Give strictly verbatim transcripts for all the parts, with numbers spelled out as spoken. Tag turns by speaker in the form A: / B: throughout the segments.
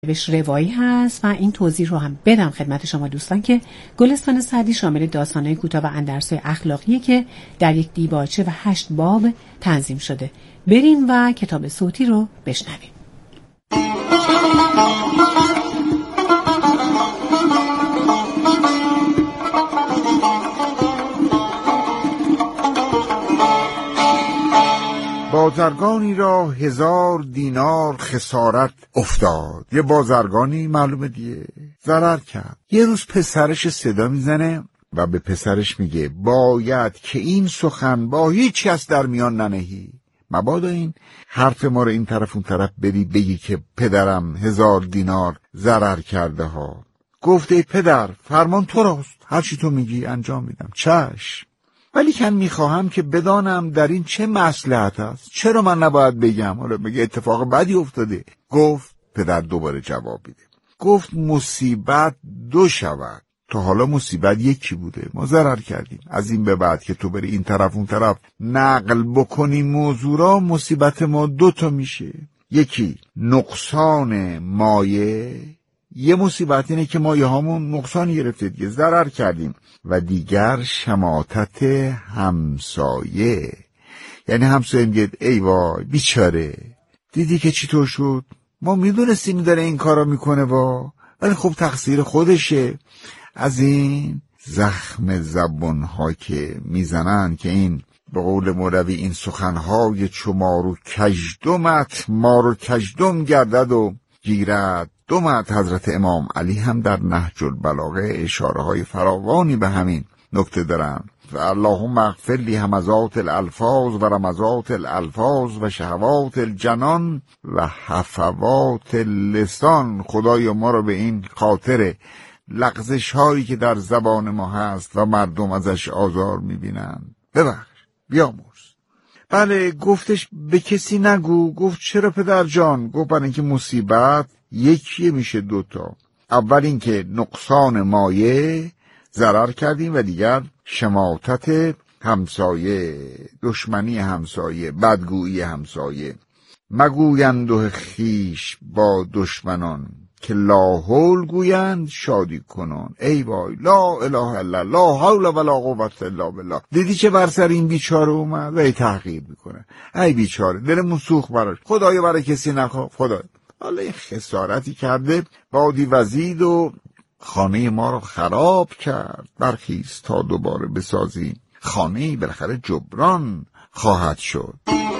A: بهش روایی هست و این توضیح رو هم بدم خدمت شما دوستان که گلستان سعدی شامل داستان‌های کوتاه و اندرس‌های اخلاقیه که در یک دیباچه و هشت باب تنظیم شده. بریم و کتاب صوتی رو بشنویم.
B: بازرگانی را هزار دینار خسارت افتاد. یه بازرگانی معلومه دیگه ضرر کرد. یه روز پسرش صدا میزنه و به پسرش میگه باید که این سخن با هیچ کس در میان ننهی، مبادا این حرف ما رو این طرف اون طرف بری بگی که پدرم هزار دینار ضرر کرده ها. گفت ای پدر فرمان تو راست، هر چی تو میگی انجام میدم. چشم، ولی کن میخواهم که بدانم در این چه مصلحت است. چرا من نباید بگم؟ حالا بگه اتفاق بدی افتاده. گفت پدر دوباره جواب میده. گفت مصیبت دو شود. تا حالا مصیبت یکی بوده، ما ضرر کردیم. از این به بعد که تو بری این طرف اون طرف نقل بکنی موضوع را، مصیبت ما دو تا میشه. یکی نقصان مایه، یه مصیبت اینه که مایه هامون نقصان گرفته دیگه، ضرر کردیم. و دیگر شماتت همسایه، یعنی همسایه میگه ای وای بیچاره، دیدی که چی طور شد؟ ما میدونستیم داره این کارا میکنه وا، ولی خب تقصیر خودشه. از این زخم زبونها که میزنن که این به قول مولوی این سخنهای چو مارو کژدمت مارو کژدم گردد و گیرد دمت. حضرت امام علی هم در نهج البلاغه اشاره های فراوانی به همین نکته دارن. و اللهم اغفر لی همزات الالفاظ و رمزات الالفاظ و شهوات الجنان و حفوات اللسان. خدای ما رو به این خاطر لغزش هایی که در زبان ما هست و مردم ازش آزار میبینن ببخش، بیامرز. بله گفتش به کسی نگو. گفت چرا پدر جان؟ گفت برای اینکه مصیبت یکی میشه دوتا. اول اینکه نقصان مایه ضرر کردیم و دیگر شماتت همسایه، دشمنی همسایه، بدگویی همسایه. مگویند خیش با دشمنان که لا حول گویند شادی کنون. ای وای لا اله الا لا حول ولا قوت الا بالله. دیدی چه بر سر این بیچاره اومد و ای تحقیر میکنه. ای بیچاره دلمون سوخت براش. خدایا برای کسی نخواه. خدا حالا این خسارتی کرده، بادی وزید و خانه ما رو خراب کرد. برخیز تا دوباره بسازی، خانه بالاخره جبران خواهد شد.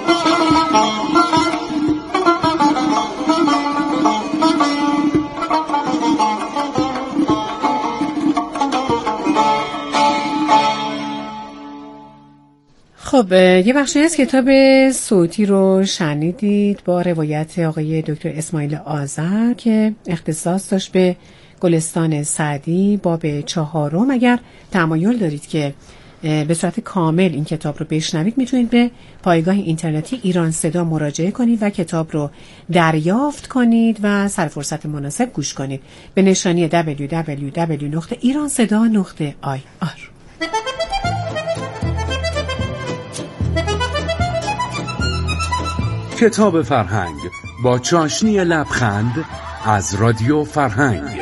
A: خب یه بخشی از کتاب صوتی رو شنیدید با روایت آقای دکتر اسماعیل آذر که اختصاص داشت به گلستان سعدی باب چهارم. اگر تمایل دارید که به صورت کامل این کتاب رو بشنوید میتونید به پایگاه اینترنتی ایران صدا مراجعه کنید و کتاب رو دریافت کنید و سر فرصت مناسب گوش کنید به نشانی دبلیو دبلیو دبلیو دات ایران صدا دات آی آر.
C: کتاب فرهنگ با چاشنی لبخند از رادیو فرهنگ.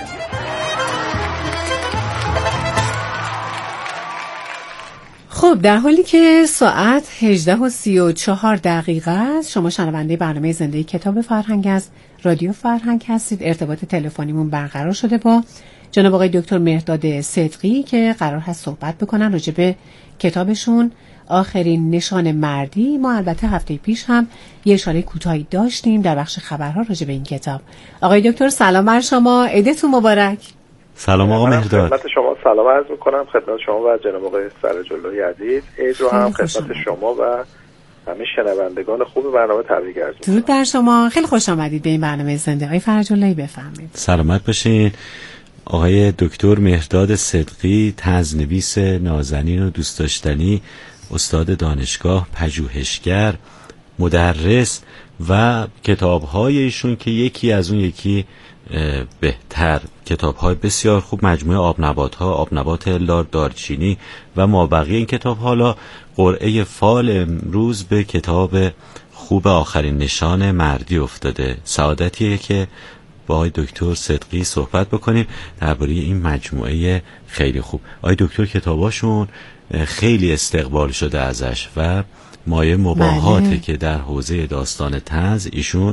A: خب در حالی که ساعت هجده و سی و چهار دقیقه است، شما شنونده برنامه زنده کتاب فرهنگ از رادیو فرهنگ هستید. ارتباط تلفنیمون برقرار شده با جناب آقای دکتر مهرداد صدقی که قرار هست صحبت بکنن راجع به کتابشون آخرین نشان مردی. ما البته هفته پیش هم یه اشاره کوتاهی داشتیم در بخش خبرها راجع به این کتاب. آقای دکتر سلام بر شما، عیدتون مبارک.
D: سلام آقا مهرداد.
E: خدمت شما سلام عرض می‌کنم خدمت شما و جناب آقای سرجلوی عزیز. عید رو هم خدمت شما و همه شنوندگان خوب برنامه تبریک عرض می‌کنم. درود
A: بر شما، خیلی خوش آمدید به این برنامه زنده. آقای فرج‌اللهی بفرمایید.
D: سلامت باشین. آقای دکتر مهرداد صدقی، طنزنویس نازنین و دوست داشتنی، استاد دانشگاه، پژوهشگر، مدرس و کتاب‌های ایشون که یکی از اون یکی بهتر، کتاب‌های بسیار خوب، مجموعه آب نبات‌ها، آب نبات لار دارچینی و مابقی این کتاب. حالا قرعه فال امروز به کتاب خوب آخرین نشان مردی افتاده. سعادتیه که با آقای دکتر صدقی صحبت بکنیم درباره این مجموعه خیلی خوب. آقای دکتر کتاباشون خیلی استقبال شده ازش و مایه مباهاته که در حوزه داستان طنز ایشون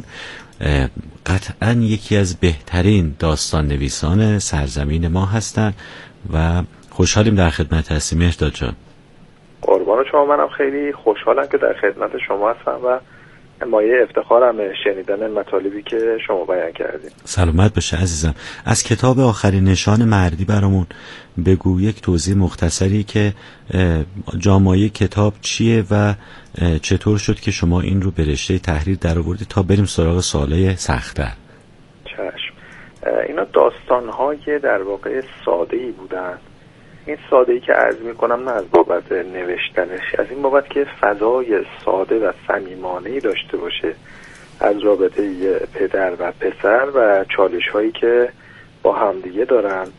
D: قطعا یکی از بهترین داستان نویسان سرزمین ما هستن و خوشحالیم در خدمت هستیم. مهرداد جان.
E: قربان شما، منم خیلی خوشحالم که در خدمت شما هستم و مایه افتخارم شنیدن مطالبی که شما بیان کردید.
D: سلامت باشه عزیزم. از کتاب آخرین نشان مردی برامون بگو، یک توضیح مختصری که جامعه کتاب چیه و چطور شد که شما این رو به رشته تحریر در آوردید تا بریم سراغ سوالای سخت‌تر.
E: چشم. اینا داستان‌های در واقع ساده‌ای بودن. این ساده‌ای که عرض می‌کنم نه از بابت نوشتنش، از این بابت که فضای ساده و صمیمانه‌ای داشته باشه از رابطه پدر و پسر و چالش‌هایی که با همدیگه دارن.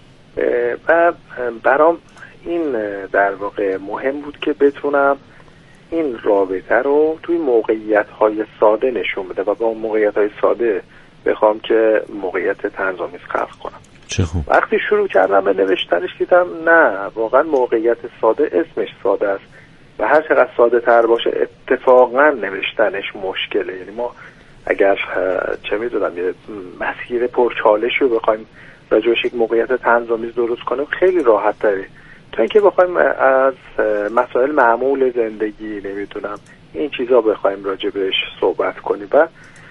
E: و برام این در واقع مهم بود که بتونم این رابطه رو توی موقعیت‌های ساده نشون بده و با اون موقعیت‌های ساده بخوام که موقعیت طنزآمیز خلق کنم.
D: چه خوب.
E: وقتی شروع کردم به نوشتنش دیدم نه، واقعا موقعیت ساده اسمش ساده است و هر چقدر ساده تر باشه اتفاقا نوشتنش مشکله. یعنی ما اگر چه میدونم یه مسیر پرچالشی رو بخوایم راجعش یک موقعیت طنزآمیز درست کنیم خیلی راحت تره تا اینکه بخوایم از مسائل معمول زندگی نمیدونم این چیزا بخوایم راجبش صحبت کنیم. و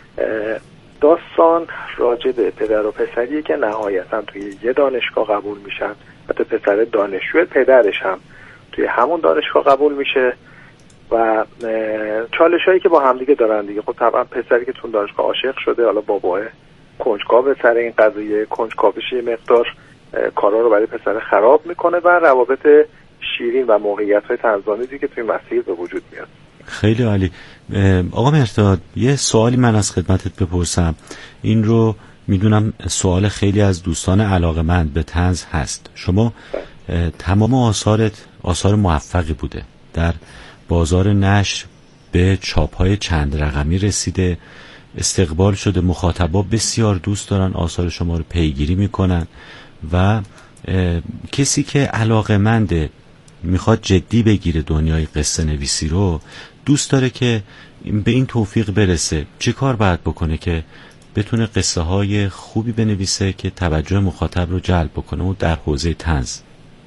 E: داستان راجع به پدر و پسریه که نهایتا توی یه دانشگاه قبول میشن. حتی پسر دانشجو، پدرش هم توی همون دانشگاه قبول میشه و چالش هایی که با همدیگه دارن دیگه. خب طبعا پسری که تون دانشگاه عاشق شده، حالا باباه کنجکاو سر این قضیه، کنجکاویش یه مقدار کارا رو برای پسر خراب میکنه و روابط شیرین و موقعیت های طنزآمیزی که توی مسیر به وجود میاد.
D: خیلی عالی. آقا مهرداد، یه سوالی من از خدمتت بپرسم. این رو میدونم سوال خیلی از دوستان علاقه‌مند به طنز هست. شما تمام آثارت آثار موفقی بوده، در بازار نشر به چاپ‌های چند رقمی رسیده، استقبال شده، مخاطبا بسیار دوست دارن آثار شما رو پیگیری میکنن و کسی که علاقه‌منده میخواد جدی بگیره دنیای قصه نویسی رو، دوست داره که به این توفیق برسه، چه کار باید بکنه که بتونه قصه های خوبی بنویسه که توجه مخاطب رو جلب بکنه و در حوزه طنز؟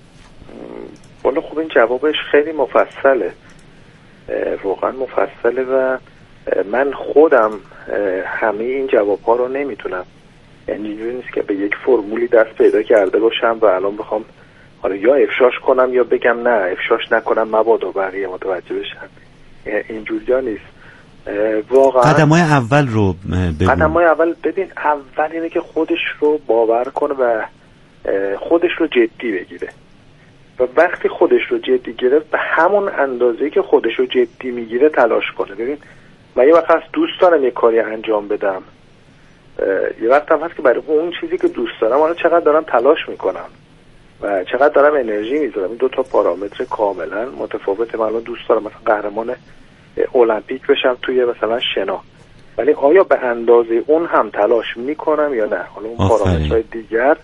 E: والا خب این جوابش خیلی مفصله، واقعا مفصله و من خودم همه این جوابها رو نمیتونم، یعنی اینجوری نیست که به یک فرمولی دست پیدا کرده باشم و الان بخوام حالا یا افشاش کنم یا بگم نه افشاش نکنم مبادا بقیه متوجه بشن. اینجوری ها نیست. واقعا
D: قدم‌های اول رو بگو.
E: قدم‌های اول ببین، اول اینه که خودش رو باور کنه و خودش رو جدی بگیره و وقتی خودش رو جدی گرفت به همون اندازه‌ای که خودش رو جدی میگیره تلاش کنه. ببین من یه وقت هست دوست دارم یه کاری انجام بدم، یه وقت هم هست که برای اون چیزی که دوست دارم حالا چقدر دارم تلاش میکنم و چقدر دارم انرژی میذارم. این دو تا پارامتر کاملا متفاوته. من الان دوست دارم مثلا قهرمان المپیک بشم توی مثلا شنا، ولی آیا به اندازه اون هم تلاش میکنم یا نه؟ حالا اون پارامترهای دیگر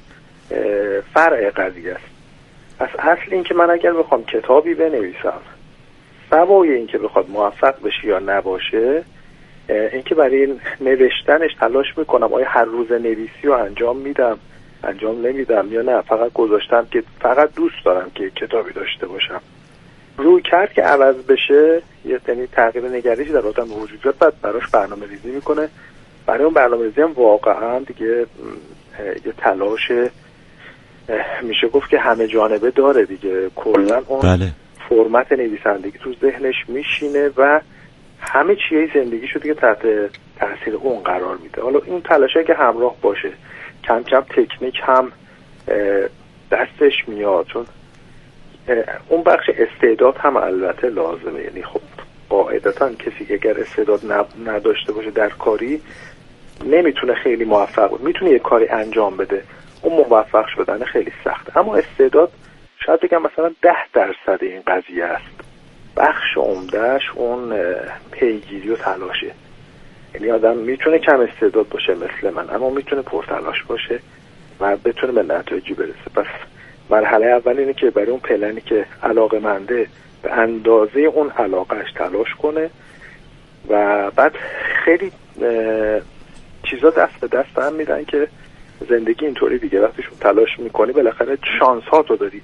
E: فرع قضیه است. از اصل این که من اگر بخوام کتابی بنویسم، سوای این که بخواد موفق بشه یا نباشه، این که برای این نوشتنش تلاش میکنم آیا هر روز نویسی رو انجام میدم انجام نمیدم یا نه فقط گذاشتم که فقط دوست دارم که کتابی داشته باشم. روی کرد که عوض بشه، یعنی تغییر نگرشی در آدم وجود بیاد، بعد براش برنامه ریزی میکنه. برای اون برنامه ریزی هم واقعا دیگه یه تلاش میشه گفت که همه جانبه داره دیگه. کلا اون
D: بله.
E: فرمت نویسندگی تو ذهنش میشینه و همه چیه زندگیشو دیگه تحت تاثیر اون قرار میده. حالا این تلاشی که همراه باشه، کم کم تکنیک هم دستش میاد، چون اون بخش استعداد هم البته لازمه. یعنی خب قاعدتا کسی که اگر استعداد نداشته باشه در کاری نمیتونه خیلی موفق باشه. میتونه یه کاری انجام بده، اون موفق شدن خیلی سخت، اما استعداد شاید بگم مثلا ده درصد این قضیه است. بخش عمدهش اون پیگیری و تلاشه. یعنی آدم میتونه کم استعداد باشه مثل من، اما میتونه پرتلاش باشه و بتونه به نتایجی برسه. پس مرحله اول اینه که برای اون پلنی که علاقه‌منده به اندازه اون علاقهش تلاش کنه و بعد خیلی چیزا دست به دست هم میدن که زندگی اینطوری دیگه، وقتیشون تلاش میکنی بالاخره شانس ها تو داری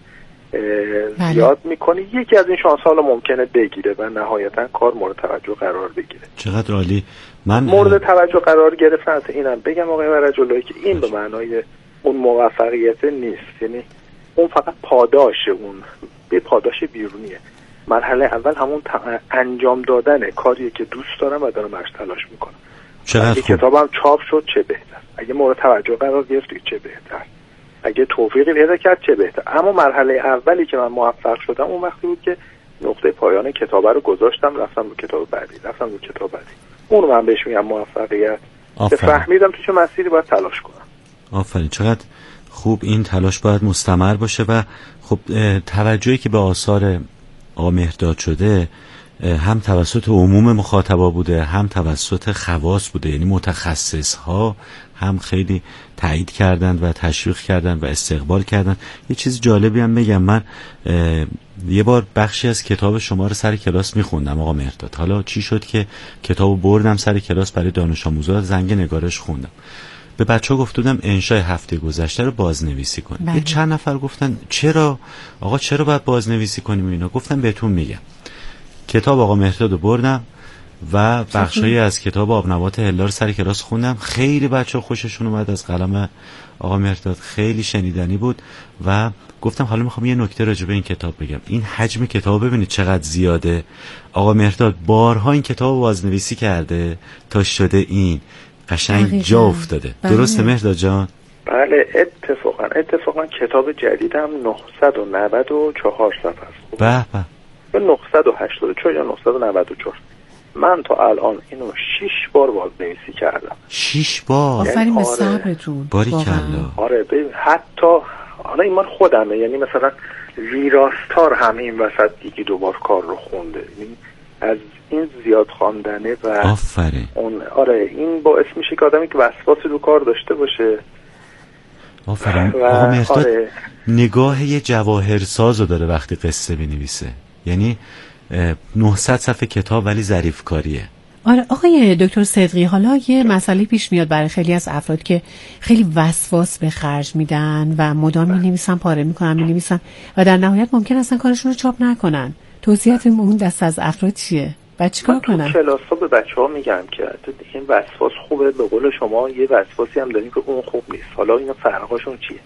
E: زیاد میکنی، یکی از این شانس ها ممکنه بگیره و نهایتا کار مورد توجه قرار بگیره.
D: چقدر عالی. من
E: مورد توجه قرار گرفتن اینم بگم آقای ورج‌اللهی که این به معنای اون موفقیت نیست، یعنی اون فقط پاداشه، اون به پاداش بیرونیه. مرحله اول همون انجام دادن کاریه که دوست دارم و دارم برش تلاش میکنم. اگه کتابم چاپ شد چه بهتر، اگه مورد توجه قرار گرفت چه بهتر، اگه توفیقی پیدا کرد چه بهتر. اما مرحله اولی که من موفق شدم اون وقتی بود که نقطه پایان کتاب رو گذاشتم، رفتم رو کتاب بعدی، رفتم رو کتاب بعدی. اون من بهش میگم موفقیت. که فهمیدم تو چه مسیری باید تلاش کنم.
D: آفرین، چقدر خوب. این تلاش باید مستمر باشه و خب توجهی که به آثار آقا مهرداد شده هم توسط عموم مخاطبا بوده، هم توسط خواص بوده، یعنی متخصص ها هم خیلی تایید کردند و تشویق کردند و استقبال کردند. یه چیز جالبی هم بگم، من یه بار بخشی از کتاب شما رو سر کلاس میخوندم آقا مهرداد. حالا چی شد که کتابو بردم سر کلاس برای دانش آموزا، زنگ نگارش خوندم. به بچه‌ها گفتم انشای هفته گذشته رو بازنویسی کنید. یه چند نفر گفتن چرا آقا چرا باید بازنویسی کنیم اینا؟ گفتم بهتون میگم. کتاب آقا مهرداد رو بردم و بخشایی از کتاب آبنبات هلال سر کلاس خوندم. خیلی بچه‌ها خوششون اومد از قلم آقا مهرداد، خیلی شنیدنی بود و گفتم حالا میخوام یه نکته راجع به این کتاب بگم. این حجم کتاب ببینید چقدر زیاده. آقا مهرداد بارها این کتاب بازنویسی کرده تا شده این قشنگ جا افتاده. بله. درسته مهرداد جان؟
E: بله اتفاقا اتفاقا کتاب جدیدم نهصد و نود و چهار صفحه است.
D: به به.
E: نهصد و هشتاد و چهار یا نهصد و نود و چهار. من تا الان اینو شش بار بازنویسی کردم.
D: شش بار؟
A: آفرین به صبرتون.
D: باریکلا.
E: آره ببین حتی حالا این من خودمه، یعنی مثلا ویراستار هم این وسط یکی دوبار کار رو خونده، یعنی از این زیاد خواندنه و
D: آفرین.
E: اون آره این باعث میشه که آدمی که وسواسی رو کار داشته باشه.
D: آفرین. آقا مهرداد آره. نگاه یه جواهرساز رو داره وقتی قصه بنویسه، یعنی نهصد صفحه کتاب ولی ظریف کاریه.
A: آره آقای دکتر صدقی، حالا یه مسئله پیش میاد برای خیلی از افراد که خیلی وسواس به خرج میدن و مدام می‌نویسن، پاره میکنن، می‌نویسن و در نهایت ممکن اصلا کارشون رو چاپ نکنن. توصیه‌تون اون دست از افراد چیه؟ بعد چیکار کنن؟
E: تو کلاس‌ها به بچه‌ها میگم که این وسواس خوبه، به قول شما یه وسواسی هم داریم که اون خوب نیست. حالا اینا فرقاشون چیه؟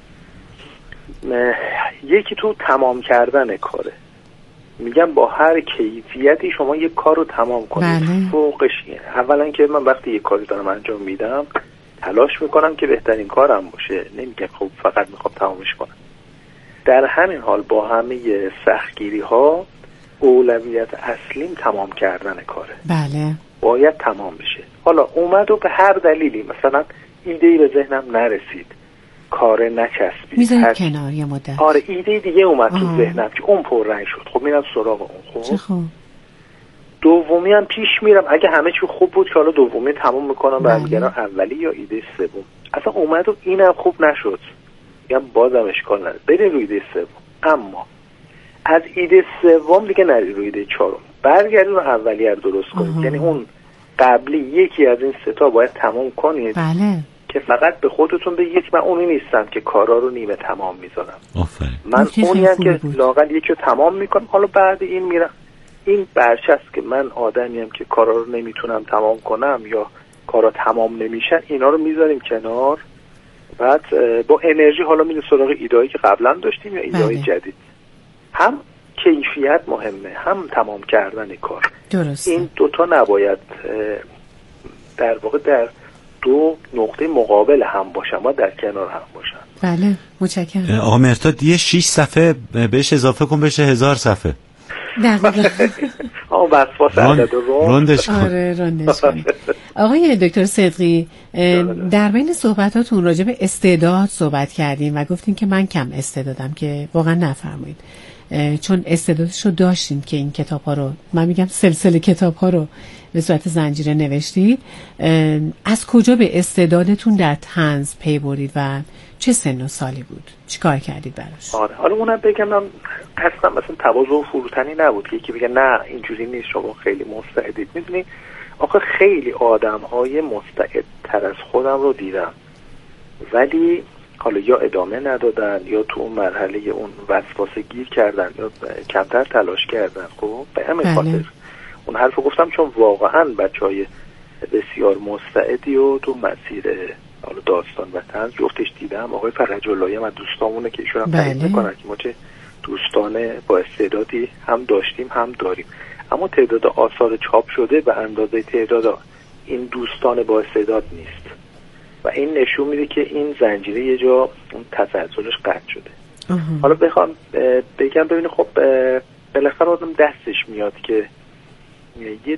E: یکی تو تمام کردن کاره. میگم با هر کیفیتی شما یک کار رو تمام کنید.
A: بله.
E: فوقش اولا که من وقتی یک کاری دارم انجام میدم تلاش میکنم که بهترین کارم باشه، نمیگم خب فقط میخوام تمامش کنم. در همین حال با همه سختگیری ها اولویت اصلیم تمام کردن کاره.
A: بله.
E: باید تمام بشه. حالا اومد و به هر دلیلی مثلا ایده‌ای به ذهنم نرسید، کار نچسبید،
A: میذارید کنار یه مدت.
E: آره ایده دیگه اومد آه. تو ذهنم که اون پررنگ شد، خب میرم سراغ اون. خب
A: چه خوب.
E: دومی هم پیش میرم، اگه همه چی خوب بود که حالا دومی تموم میکنم برمیگردم اولی یا ایده سوم. اصلا اومد و اینم خوب نشد، میگم بازم اشکال نداره، بریم روی ایده سوم. اما از ایده سوم دیگه نری روی ایده چهارم، برگردیم رو اولیه رو درست کنید. یعنی اون قبلی یکی از این سه تا باید تمام کنید.
A: بله.
E: که فقط به خودتون بگید من اونی نیستم که کارا رو نیمه تمام میذارم.
D: آفرین.
E: من اونیم که لااقل یکی رو تمام میکنم، حالا بعد این میرم. این برچسب که من آدمیم که کارا رو نمیتونم تمام کنم یا کارا تمام نمیشن، اینا رو میذاریم کنار. بعد با انرژی حالا میریم سراغ ایده‌ای که قبلا داشتیم یا ایده‌ای جدید. هم کیفیت مهمه، هم تمام کردن کار.
A: درسته.
E: این دوتا نباید در واقع در دو نقطه مقابل هم باشن، ما در کنار هم باشن.
A: بله متشکرم.
D: آقا مهرداد یه شش صفحه بهش اضافه کن بشه هزار صفحه.
A: دقیقاً.
E: آه وسواس عدد رو
D: روندش کن.
A: آره روندش کن. آقای دکتر صدقی، در بین صحبتاتون راجع به استعداد صحبت کردیم و گفتین که من کم استعدادم که واقعا نفرمایید. چون استعدادش رو داشتین که این کتاب ها رو، من میگم سلسله کتاب ها رو به صورت زنجیره نوشتید، از کجا به استعدادتون در طنز پی برید و چه سن و سالی بود؟ چی کار کردید براش؟
E: آره حالا اونم بگم من اصلا مثلا تواضع و فروتنی نبود که یکی بگه نه اینجوری نیست شما خیلی مستعدید. میدونی آخه خیلی آدم های مستعدتر از خودم رو دیدم ولی حالا یا ادامه ندادن یا تو اون مرحله اون وسواسه گیر کردن یا کمتر تلاش کردن. خب به همین خاطر اون حرفو گفتم، چون واقعا بچهای بسیار مستعدی و تو مسیر حالا داستان و طنز جفتش دیدم. آقای فرج اللهی هم از دوستامونه که ایشون هم تعریف میکنن که ما چه دوستان با استعدادی هم داشتیم هم داریم، اما تعداد آثار چاپ شده به اندازه تعداد این دوستان با استعداد نیست و این نشون میده که این زنجیره یه جا اون تسلسلش قطع شده. اه. حالا بخوام بگم ببینید خب بالاخره آدم دستش میاد که یه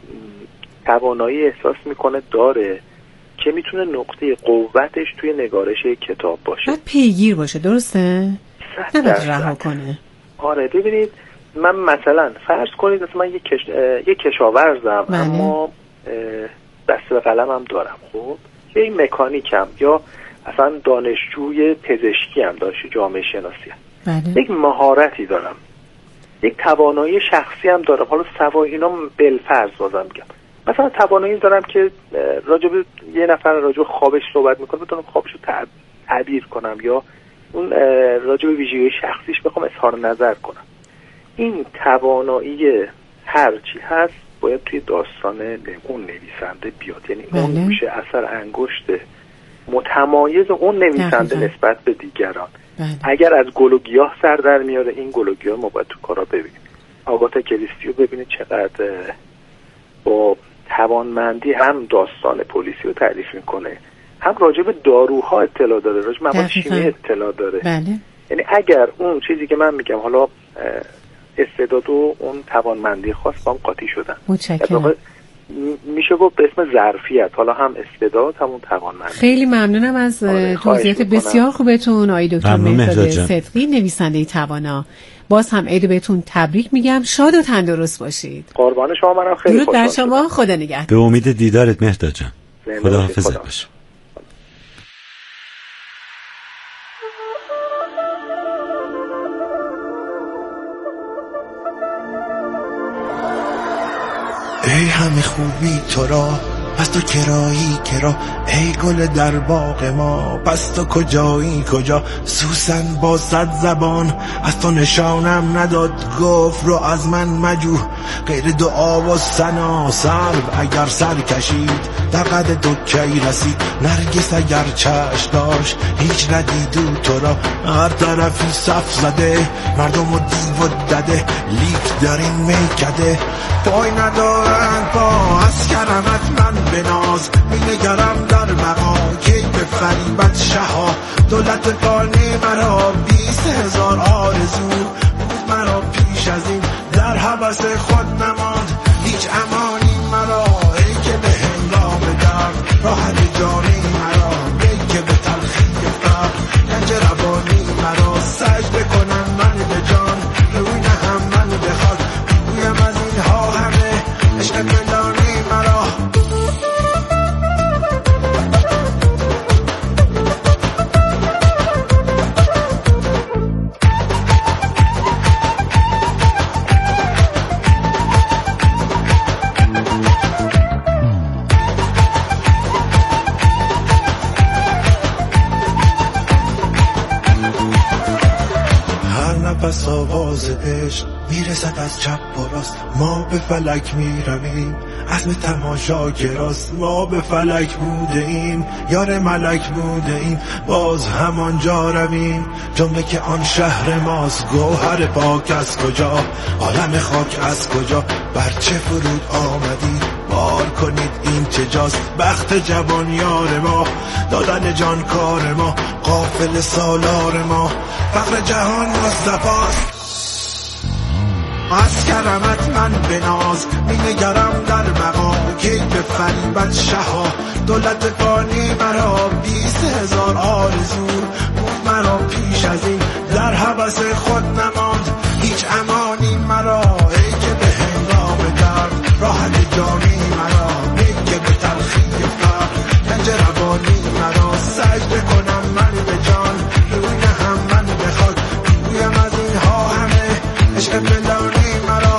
E: توانایی احساس میکنه داره که میتونه نقطه قوتش توی نگارش کتاب باشه،
A: باید پیگیر باشه. درسته؟ نباید رها کنه.
E: آره ببینید من مثلا فرض کنید مثلا من یک کش... یک کشاورزم بله. اما دست به قلمم دارم، خب یا این مکانیکم یا اصلا دانشجوی پزشکی هم داشت جامعه شناسی هم. بله. یک مهارتی دارم، یک توانایی شخصی هم دارم. حالا سوای اینا بالفرض بازم میگم مثلا توانایی دارم که راجب یه نفر راجب خوابش صحبت میکنه بتونم خوابش رو تعبیر کنم یا اون راجب ویژگی شخصیش بخوام اظهار نظر کنم. این توانایی هرچی هست باید توی داستان اون نویسنده بیاد، یعنی بله. اون میشه اثر انگشت متمایز اون نویسنده نسبت به دیگران. بله. اگر از گل و گیاه سر در میاره این گل و گیاه ما باید تو کارا ببینیم. آگاتا کریستی رو ببینید چقدر با توانمندی هم داستان پلیسی رو تعریف میکنه، هم راجع به داروها اطلاع داره، راجع به مواد شیمی اطلاع داره. بله. یعنی اگر اون چیزی که من میگم حالا استعداد و اون توانمندی خاص با هم قاطی شدن،
A: متشکرم.
E: میشه گفت به اسم ظرفیت، حالا هم استعداد همون توانمندی.
A: خیلی ممنونم از توضیحات بسیار خوبتون آقای دکتر مهرداد صدقی، نویسنده توانا. باز هم عید بهتون تبریک میگم، شاد و تندرست باشید.
E: قربان شما، منم خیلی خوشحال
A: درود بر شما، خدا نگهدار.
D: به امید دیدارت مهرداد جان، خدا حافظت باش.
F: ای همه خوبی تو را پس تو کرایی کرا، ای گل در باغ ما پس تو کجایی کجا. سوسن با صد زبان از تو نشانم نداد، گفت رو از من مجو غیر دعا و ثنا. سلب اگر سر کشید در قد تو کی رسید، نرگس اگر چشم داشت هیچ ندیدو تو را. هر طرفی صف زده مردم و دیو و دده، لیک در این میکده پای ندارن پا. از کرمت من بناز مینگرم در مقا، کی به فریبت شها دولت فانی مرا. بیست هزار آرزو بود مرا پیش از این، در حبس خود نماند هیچ امانی مرا. ای که به هنگام درد راحت جانی مرا، ای که به تلخی فقر گنج روانی مرا. سجده کنن من به جان روی نهم من بخواد، بگویم از اینها همه عشق پنهانی مرا. پس آواز عشق میرسد از چپ و راست، ما به فلک میرویم عزم تماشا گراست. ما به فلک بوده ایم یار ملک بوده ایم، باز همانجا رویم جمله که آن شهر ماست. گوهر پاک از کجا عالم خاک از کجا، بر چه فرود آمدی بار کنید این چه جاست. بخت جوان یار ما دادن جان کار ما، قافل سالار ما فقر جهان مصطفاست. از کرمت من بناز مینگرم در مقام، کی به فریبت شها دولت فانی مرا. بیست هزار آرزو بود مرا پیش از این، در حبس خود نماند باش امانی مرا، ای که به هنگام درد راحت جانی مرا، ای که به تلخی فرد گنج روانی مرا. سجده کنم من به جان روی هم من بخواد، رویم از اینها همه عشق بلانی مرا.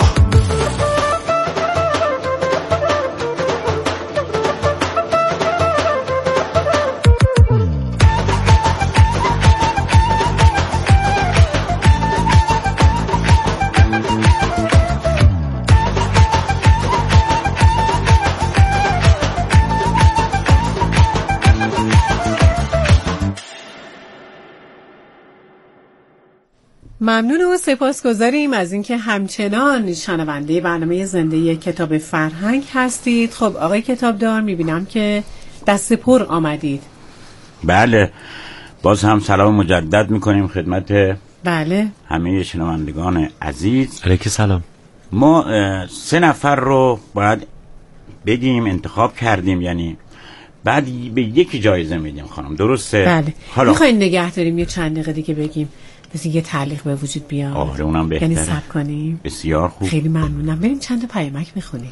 A: ممنون و سپاسگزاریم از اینکه همچنان شنونده برنامه زنده کتاب فرهنگ هستید. خب آقای کتابدار، میبینم که دست پر آمدید.
G: بله، باز هم سلام مجدد میکنیم خدمت
A: بله
G: همه شنوندگان عزیز.
D: علیک سلام.
G: ما سه نفر رو باید بگیم انتخاب کردیم، یعنی بعد به یکی جایزه میدیم خانم، درسته؟
A: بله.
G: حالا
A: میخواین نگه داریم یه چند دقیقه دیگه بگیم مثل یه تعلیق به وجود بیاد؟
G: آره اونم بهتره.
A: یعنی صبر کنیم.
G: بسیار خوب.
A: خیلی ممنونم. بریم چند تا پیامک میخونیم.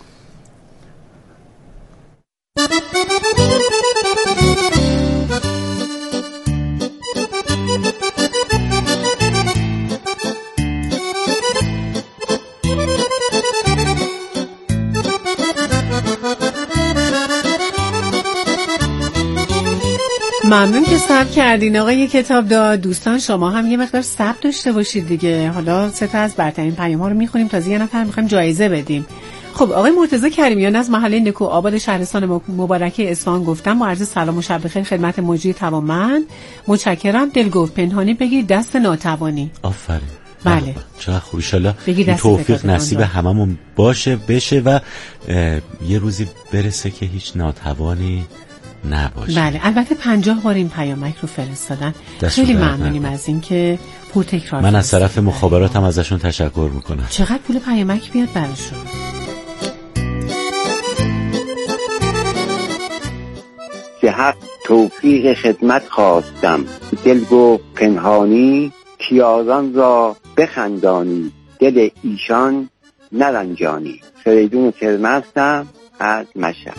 A: ممنون که صبر کردین آقای کتابدار. دوستان شما هم یه مقدار صبر داشته باشید دیگه. حالا سه تا از برترین پیام‌ها رو می‌خونیم، تازه یه نفر می‌خوایم جایزه بدیم. خب آقای مرتضی کریمیان از محله نکو آباد شهرستان مبارکه اصفهان گفتم با عرض سلام و شب بخیر خدمت مجری توانمند. متشکرم. دلگفت پنهانی بگیر دست ناتوانی.
D: آفرین.
A: بله
D: چقدر خوب. ان شاءالله توفیق نصیب هممون باشه بشه و یه روزی برسه که هیچ ناتوانی نباشه.
A: بله البته پنجاه بار این پیامک رو فرستادن. خیلی ممنونیم از این که پر تکرار.
D: من از طرف مخابراتم ازشون تشکر میکنم.
A: چقدر پول پیامک بیاد براشون.
H: که حق توفیق خدمت خواستم، دل گفت پنهانی کیازان را بخندانی، دل ایشان نرنجانی. فریدون کرمه هستم از مشهد.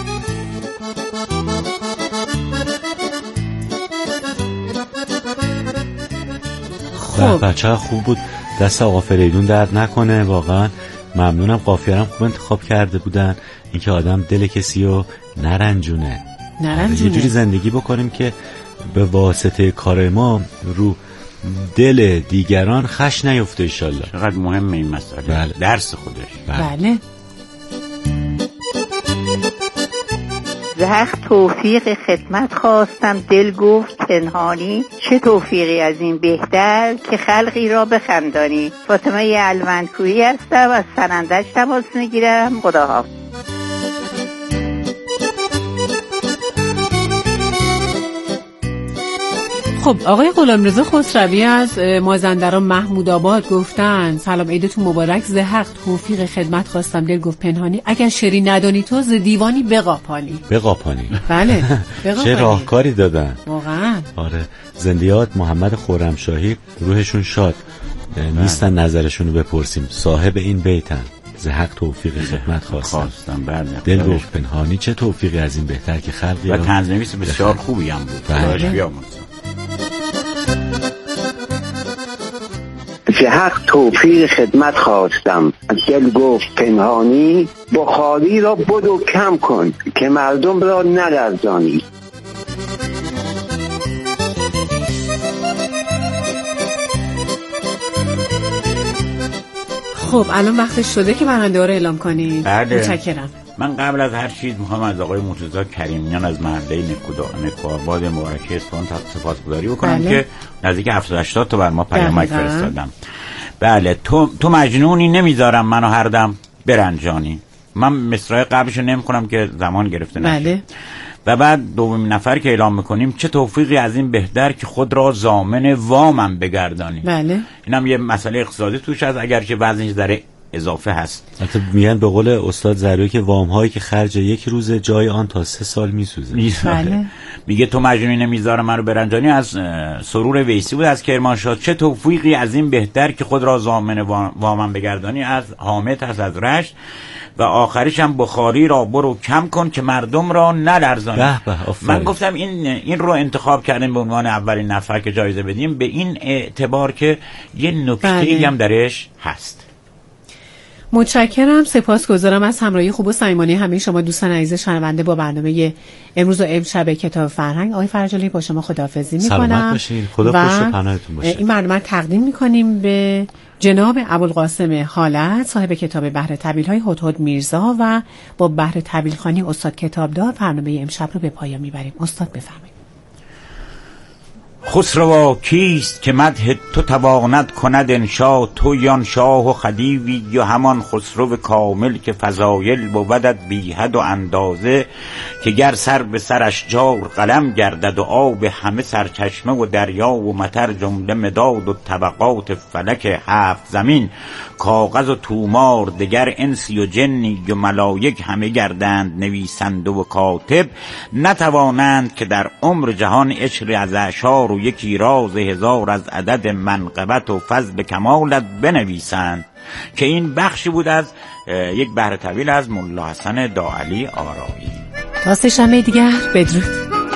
A: خب
D: بچه ها خوب بود. دست آقا فریدون درد نکنه. واقعا ممنونم. قافیه‌ام خوب انتخاب کرده بودن. اینکه آدم دل کسی رو نرنجونه
A: نرنجونه
D: یه جوری زندگی بکنیم که به واسطه کار ما رو دل دیگران خش نیفته انشالله.
G: چقدر مهمه این مسئله.
D: بله.
G: درس خودش.
A: بله, بله.
I: زخ توفیق خدمت خواستم، دل گفت پنهانی، چه توفیقی از این بهتر که خلقی را بخندانی. فاطمه علوندکویی هستم از سنندج تماس میگیرم. خداحافظ.
A: خب آقای غلامرضا خسروی از مازندران محمود آباد گفتن سلام عیدتون مبارک. ز حق توفیق خدمت خواستم، دل گفت پنهانی، اگر شری ندانی تو ز دیوانی بقاپانی.
D: بقاپانی
A: بله بقاپانی.
D: چه راهکاری دادن
A: واقعا.
D: آره. زندیات محمد خرمشاهی روحشون شاد نیستن نظرشون رو بپرسیم. صاحب این بیتن. ز حق توفیق خدمت خواستم,
G: خواستم. بله.
D: دل گفت پنهانی، چه توفیقی از این بهتر که خلقی
G: و طنزنویس بسیار خوبی هم بود.
D: بله.
H: که حق توفیق خدمت خواستم، دل گفت پنهانی، بخاری را بدو کم کن که مردم را نلرزانی.
A: خب الان وقتش شده که برنده ها رو اعلام کنید.
G: بله.
A: متشکرم.
G: من قبل از هر چیز میخوام از آقای مرتضی کریمیان از محله نکوآباد مبارکه اصفهان سپاسگزاری بکنم. بله. که نزدیک هفتاد هشتاد تا بر ما پیامک فرستادم. بله تو تو مجنونی نمیذارم منو هر دم برنجانی. من مصرع قبلشو نمیخونم که زمان گرفته نشه.
A: بله.
G: و بعد دومین نفر که اعلام میکنیم چه توفیقی از این بهتر که خود را ضامن وامم بگردانی.
A: بله.
G: اینم یه مسئله اقتصادی توش هست، اگرچه وزنش ذره اضافه هست.
D: حتی میگن به قول استاد زروی که وام هایی که خرج یک روز جای آن تا سه سال میسوزه.
A: بله.
G: میگه تو مجنون نمیذاره من رو برنجانی از سرور ویسی بود از کرمانشاه. چه توفیقی از این بهتر که خود را ضامن وامم بگردانی از حامد هست از رشت و آخریش هم بخاری را برو کم کن که مردم را نلرزانی. من گفتم این این رو انتخاب کردیم به عنوان اولین نفر که جایزه بدیم به این اعتبار که یه نکته‌ای هم درش هست.
A: متشکرم، سپاسگزارم از همراهی خوب و صمیمانه همه شما دوستان عزیز شنونده با برنامه امروز و امشب کتاب فرهنگ. آقای فرجالی با شما خداحافظی می‌کنم.
D: سلامت باشین. خدا خوش و پناهتون باشه.
A: این برنامه تقدیم می‌کنیم به جناب ابوالقاسم حالت صاحب کتاب بحر طویل‌های هدهد میرزا و با بحر طویلخوانی استاد کتابدار برنامه امشب رو به پایان می‌بریم. استاد بفرمایید.
G: خسروا کیست که مدح تو تواند کند انشا، تو یان شاه و خدیوی یا همان خسرو کامل که فضایل بودت بی حد و اندازه، که گر سر به سر اشجار قلم گردد و آب همه سرچشمه و دریا و مطر جمله مداد و طبقات فلک هفت زمین، کاغذ و تومار دگر انسی و جنی و ملائک همه گردند نویسنده و کاتب، نتوانند که در عمر جهان عشر از اشعار و یکی راز هزار از عدد منقبت و فضل کمالت بنویسند. که این بخشی بود از یک بحر طویل از ملا حسن داعلی آرایی.
A: تا سه شنبه دیگر بدرود.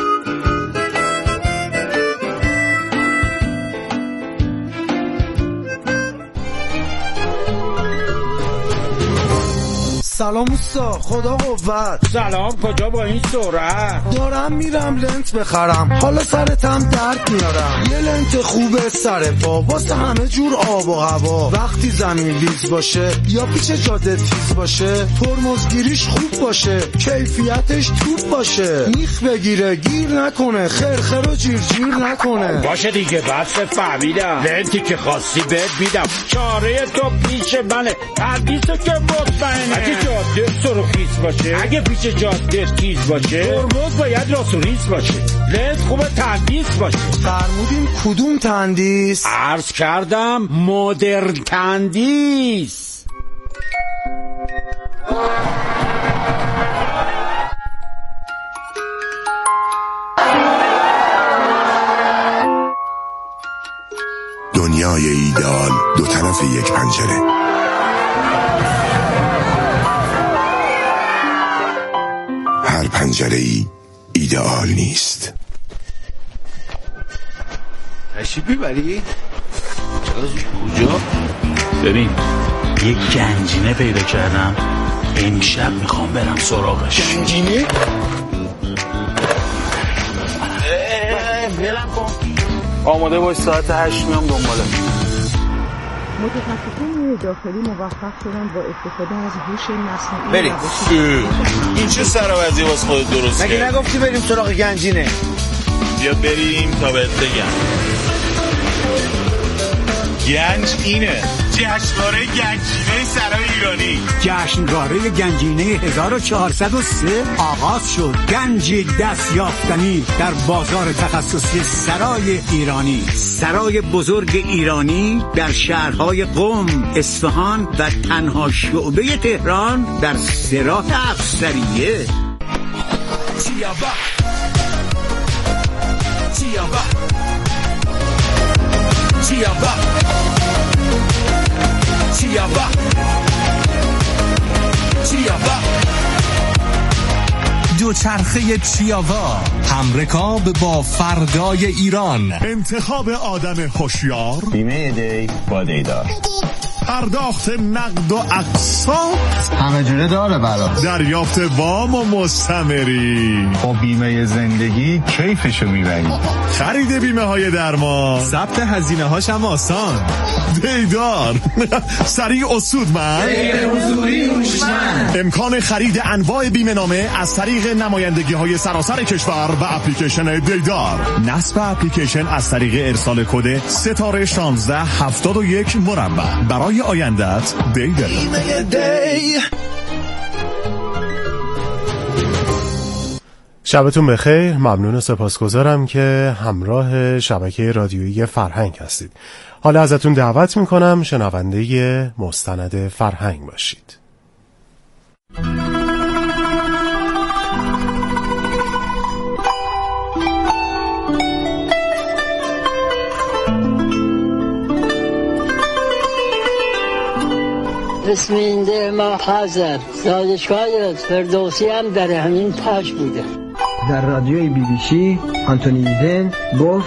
J: سلام اوستا، خدا قوت.
K: سلام، کجا با این سرعت؟
J: دارم میرم لنت بخرم، حالا سرتم درد میارم. یه لنت خوبه سر پا واسه همه جور آب و هوا. وقتی زمین لیز باشه یا پیچ جاده تیز باشه، ترمزگیریش خوب باشه، کیفیتش توپ باشه، میخ بگیره گیر نکنه، خرخر و جیر جیر نکنه.
K: باشه دیگه، بس فهمیدم. لنتی که خواستی بهت میدم، چاره تو پیش منه، حدیثو که مطمئنه. جاده سرخیز باشه، اگه پیچ جاده تیز باشه، ترمز باید راسوریز باشه، لنز خوبه تندیس باشه.
J: فرمودین کدوم تندیس؟
K: عرض کردم مدرن تندیس.
L: دنیای ایدئال دو طرف یک پنجره. هر پنجره‌ای ایدئال نیست.
M: تشریف میبری؟ کجا؟
N: ببین یک گنجینه پیدا کردم، امشب میخوام برم سراغش.
M: گنجینه؟
N: برم کن. آماده باش، ساعت هشت میام دنباله.
O: متخصصین داخلی موفق شدن با استفاده از هوش مصنوعی.
M: بریم. این چه سراوزی واسه خودت درست کردی؟
J: مگه نگفتی بریم سراغ گنجینه؟
M: بیا بریم تا بهت بگم. گنج اینه، جشنواره گنجینه سرای ایرانی.
P: جشنواره گنجینه هزار و چهارصد و سه آغاز شد. گنجی دست یافتنی در بازار تخصصی سرای ایرانی. سرای بزرگ ایرانی در شهرهای قم، اصفهان و تنها شعبه تهران در سراح افسریه.
F: چیابا چیابا چیابا چیابا چیابا
Q: دوچرخه چیاوا، همرکاب با فردای ایران.
R: انتخاب آدم هوشیار،
S: بیمه دی با دیدار،
R: پرداخت نقد و اقساط
S: همه جوره داره برا،
R: دریافت وام و مستمری.
S: با بیمه زندگی کیفشو میبری.
R: خرید بیمه های درمان،
T: ثبت هزینه هاش هم آسان.
R: دیدار سریع و سودمند،
F: غیر حضوری هوشمند.
R: امکان خرید انواع بیمه نامه از طریق نمایندگی های سراسر کشور و اپلیکیشن دیدار. نصب اپلیکیشن از طریق ارسال کد ستاره شانزده هفتاد و یک مربع. برای آیندت دیدار.
U: شبتون بخیر. ممنون و سپاسگزارم که همراه شبکه رادیویی فرهنگ هستید. حالا ازتون دعوت میکنم شنونده مستند فرهنگ باشید.
V: اسم اینده ما حاضر دانشگاه فردوسی هم در همین تاج بوده.
W: در رادیوی بی بی سی آنتونی ایدن گفت